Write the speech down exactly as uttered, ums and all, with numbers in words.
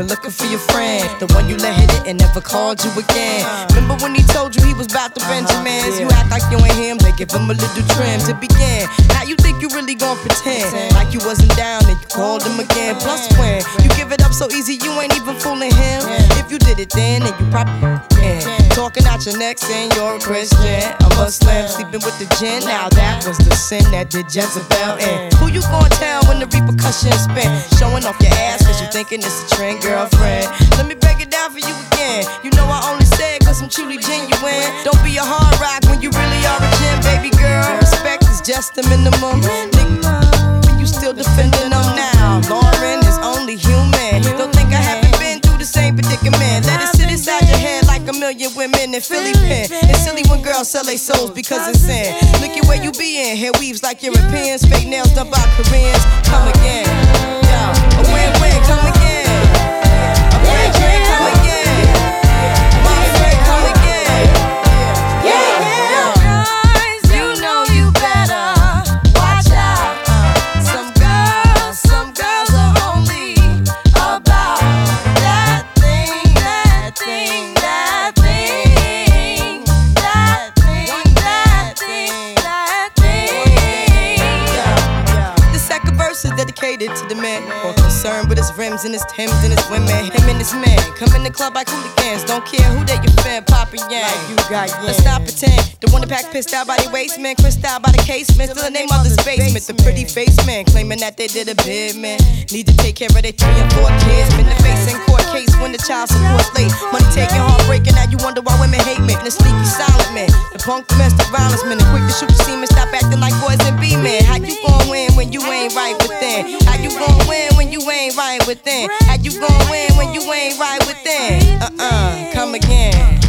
looking for your friend, the one you let hit it and never called you again. Remember when he told you he was about to Benjamins? You act like you ain't him, they give him a little trim to begin. Now you think you really gon' pretend like you wasn't down and you called him again. Plus when you give it up so easy, you ain't even fooling him. If you did it then, then you probably can. Talking out your neck saying you're a Christian, a Muslim, sleeping with the gin. Now that was the sin that did Jezebel in. Who you gon' tell when the repercussions spin? Showing off your ass cause you thinking it's a trend, girlfriend. Let me break it down for you again. You know I only say it cause I'm truly genuine. Don't be a hard rock when you really are a gem, baby girl. Respect is just the minimum. Nigga, you still defending them now. Lauren is only human. Don't think I haven't been through the same predicament. Let it sit inside your head like a million women in Philly pen. It's silly when girls sell their souls because it's sin. Look at where you be in. Hair weaves like Europeans, fake nails done by Koreans. Come again, yo, a win-win, come again. A win-win, come again. My friend, come again. Yeah, yeah. Guys, you know you better watch out. Some girls, some girls are only about that thing, that thing, that thing, that thing, that thing, that thing. The second verse is dedicated to the man more concerned with his rims and his Timbs and his women. Him and his man come in the club like hooligans. Don't care who they your fan, poppin' yang. Like you got yang. Let's not pretend. The one that pack pissed out by the waistman, crissed out by the casement. Still the name of the basement. The pretty face man claiming that they did a bid, man. Need to take care of their three and four kids. Been the face in court case when the child support's late. Money taking, heartbreaking. Now you wonder why women hate me. The sneaky silent man, the punk domestic violence man, the quick to shoot the semen. Stop acting like boys and be men. How you gon' win when you ain't right within? How you gon' win when you ain't right within? How you gon' win when you ain't right within? Uh-uh, come again.